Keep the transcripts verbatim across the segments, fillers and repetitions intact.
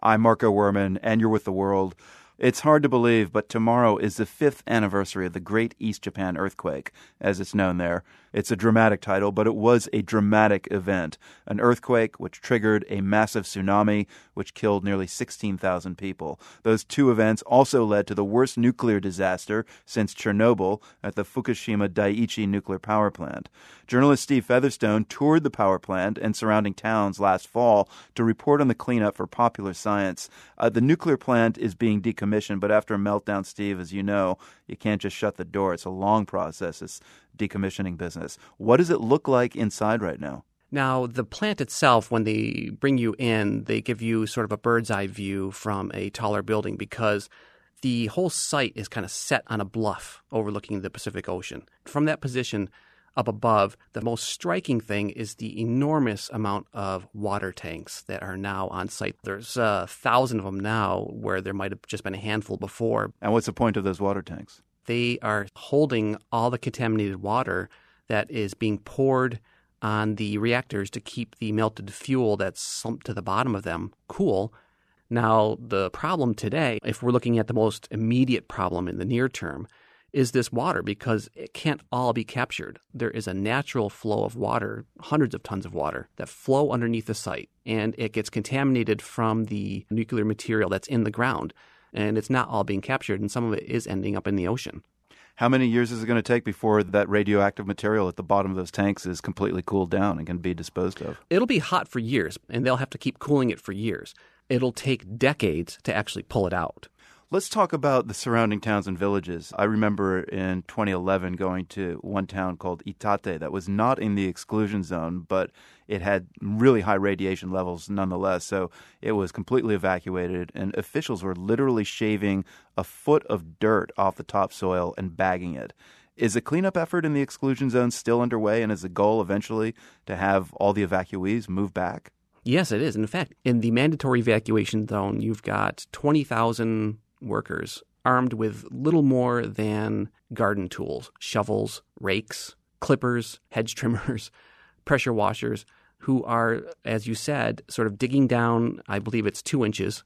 I'm Marco Werman, and you're with The World. It's hard to believe, but tomorrow is the fifth anniversary of the Great East Japan Earthquake, as it's known there. It's a dramatic title, but it was a dramatic event. An earthquake which triggered a massive tsunami, which killed nearly sixteen thousand people. Those two events also led to the worst nuclear disaster since Chernobyl at the Fukushima Daiichi nuclear power plant. Journalist Steve Featherstone toured the power plant and surrounding towns last fall to report on the cleanup for Popular Science. Uh, the nuclear plant is being decommissioned, but after a meltdown, Steve, as you know, you can't just shut the door. It's a long process, it's decommissioning business. What does it look like inside right now? Now, the plant itself, when they bring you in, they give you sort of a bird's eye view from a taller building because the whole site is kind of set on a bluff overlooking the Pacific Ocean. From that position up above, the most striking thing is the enormous amount of water tanks that are now on site. There's a thousand of them now where there might have just been a handful before. And what's the point of those water tanks? They are holding all the contaminated water that is being poured on the reactors to keep the melted fuel that's slumped to the bottom of them cool. Now, the problem today, if we're looking at the most immediate problem in the near term, is this water because it can't all be captured. There is a natural flow of water, hundreds of tons of water, that flow underneath the site, and it gets contaminated from the nuclear material that's in the ground, and it's not all being captured, and some of it is ending up in the ocean. How many years is it going to take before that radioactive material at the bottom of those tanks is completely cooled down and can be disposed of? It'll be hot for years, and they'll have to keep cooling it for years. It'll take decades to actually pull it out. Let's talk about the surrounding towns and villages. I remember in twenty eleven going to one town called Itate that was not in the exclusion zone, but it had really high radiation levels nonetheless. So it was completely evacuated, and officials were literally shaving a foot of dirt off the topsoil and bagging it. Is the cleanup effort in the exclusion zone still underway, and is the goal eventually to have all the evacuees move back? Yes, it is. In fact, in the mandatory evacuation zone, you've got twenty thousand workers armed with little more than garden tools, shovels, rakes, clippers, hedge trimmers, pressure washers, who are, as you said, sort of digging down, I believe it's two inches,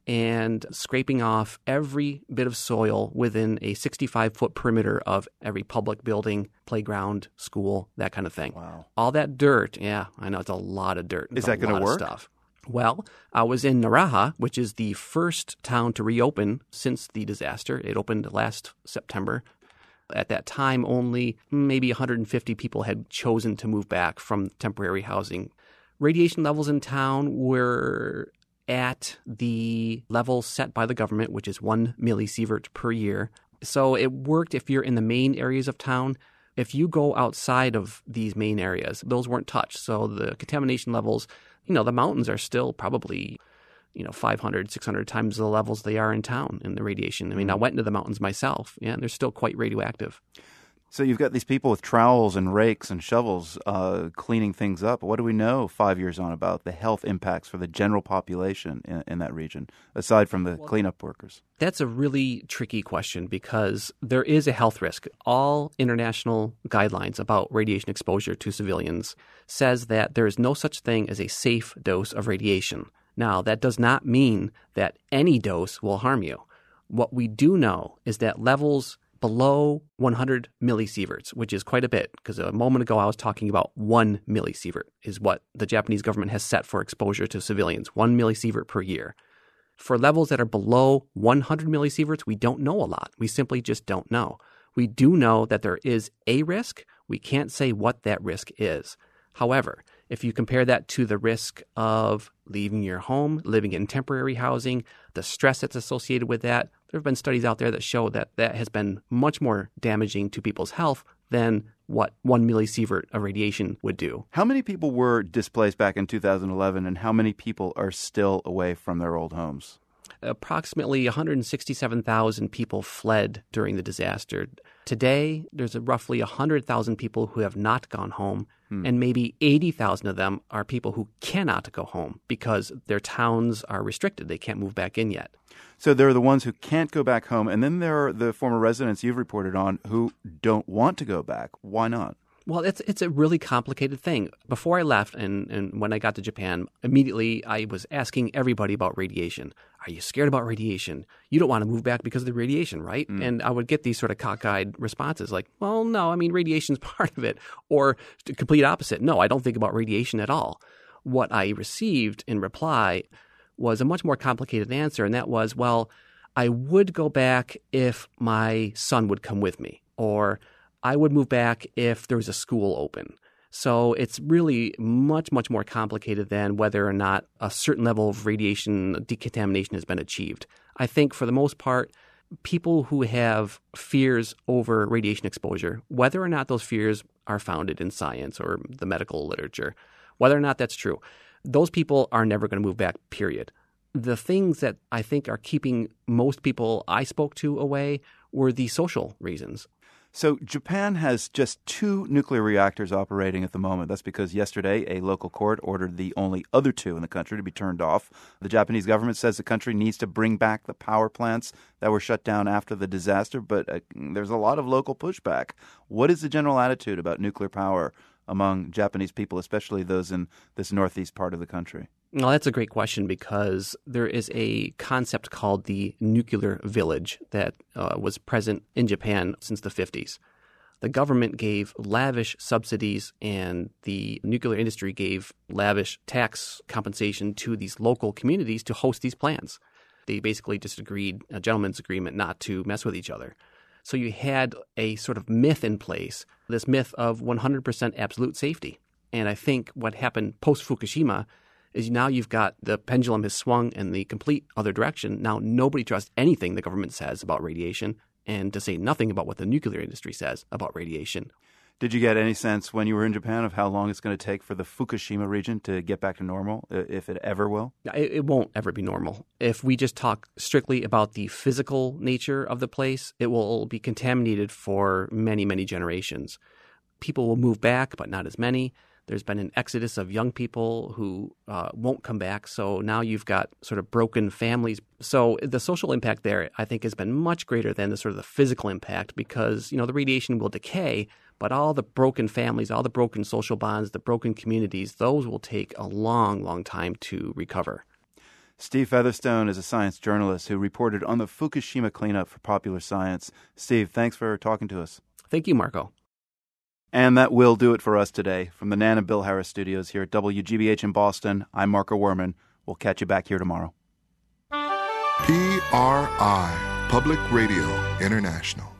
and scraping off every bit of soil within a sixty-five foot perimeter of every public building, playground, school, that kind of thing. Wow. All that dirt, yeah, I know, it's a lot of dirt. Is that going to work? Stuff. Well, I was in Naraha, which is the first town to reopen since the disaster. It opened last September. At that time, only maybe one hundred fifty people had chosen to move back from temporary housing. Radiation levels in town were at the level set by the government, which is one millisievert per year. So it worked if you're in the main areas of town. If you go outside of these main areas, those weren't touched. So the contamination levels, you know, the mountains are still probably, you know, five hundred, six hundred times the levels they are in town in the radiation. I mean, I went into the mountains myself, yeah, and they're still quite radioactive. So you've got these people with trowels and rakes and shovels uh, cleaning things up. What do we know five years on about the health impacts for the general population in, in that region, aside from the well, cleanup workers? That's a really tricky question because there is a health risk. All international guidelines about radiation exposure to civilians says that there is no such thing as a safe dose of radiation. Now, that does not mean that any dose will harm you. What we do know is that levels below one hundred millisieverts, which is quite a bit, because a moment ago I was talking about one millisievert is what the Japanese government has set for exposure to civilians, one millisievert per year. For levels that are below one hundred millisieverts, we don't know a lot. We simply just don't know. We do know that there is a risk. We can't say what that risk is. However, if you compare that to the risk of leaving your home, living in temporary housing, the stress that's associated with that, there have been studies out there that show that that has been much more damaging to people's health than what one millisievert of radiation would do. How many people were displaced back in two thousand eleven, and how many people are still away from their old homes? Approximately one hundred sixty-seven thousand people fled during the disaster. Today, there's a roughly one hundred thousand people who have not gone home, hmm. and maybe eighty thousand of them are people who cannot go home because their towns are restricted. They can't move back in yet. So there are the ones who can't go back home, and then there are the former residents you've reported on who don't want to go back. Why not? Well, it's it's a really complicated thing. Before I left and, and when I got to Japan, immediately I was asking everybody about radiation. Are you scared about radiation? You don't want to move back because of the radiation, right? Mm. And I would get these sort of cockeyed responses like, well, no, I mean, radiation's part of it. Or the complete opposite. No, I don't think about radiation at all. What I received in reply was a much more complicated answer, and that was, well, I would go back if my son would come with me, or I would move back if there was a school open. So it's really much, much more complicated than whether or not a certain level of radiation decontamination has been achieved. I think for the most part, people who have fears over radiation exposure, whether or not those fears are founded in science or the medical literature, whether or not that's true, those people are never going to move back, period. The things that I think are keeping most people I spoke to away were the social reasons. So Japan has just two nuclear reactors operating at the moment. That's because yesterday a local court ordered the only other two in the country to be turned off. The Japanese government says the country needs to bring back the power plants that were shut down after the disaster, but uh, there's a lot of local pushback. What is the general attitude about nuclear power among Japanese people, especially those in this northeast part of the country? Well, that's a great question because there is a concept called the nuclear village that uh, was present in Japan since the fifties. The government gave lavish subsidies and the nuclear industry gave lavish tax compensation to these local communities to host these plants. They basically just agreed, a gentleman's agreement, not to mess with each other. So you had a sort of myth in place, this myth of one hundred percent absolute safety. And I think what happened post-Fukushima is now you've got the pendulum has swung in the complete other direction. Now nobody trusts anything the government says about radiation, and to say nothing about what the nuclear industry says about radiation. Did you get any sense when you were in Japan of how long it's going to take for the Fukushima region to get back to normal, if it ever will? It, it won't ever be normal. If we just talk strictly about the physical nature of the place, it will be contaminated for many, many generations. People will move back, but not as many. There's been an exodus of young people who uh, won't come back. So now you've got sort of broken families. So the social impact there, I think, has been much greater than the sort of the physical impact because, you know, the radiation will decay, but all the broken families, all the broken social bonds, the broken communities, those will take a long, long time to recover. Steve Featherstone is a science journalist who reported on the Fukushima cleanup for Popular Science. Steve, thanks for talking to us. Thank you, Marco. And that will do it for us today. From the Nan and Bill Harris studios here at W G B H in Boston, I'm Marco Werman. We'll catch you back here tomorrow. P R I, Public Radio International.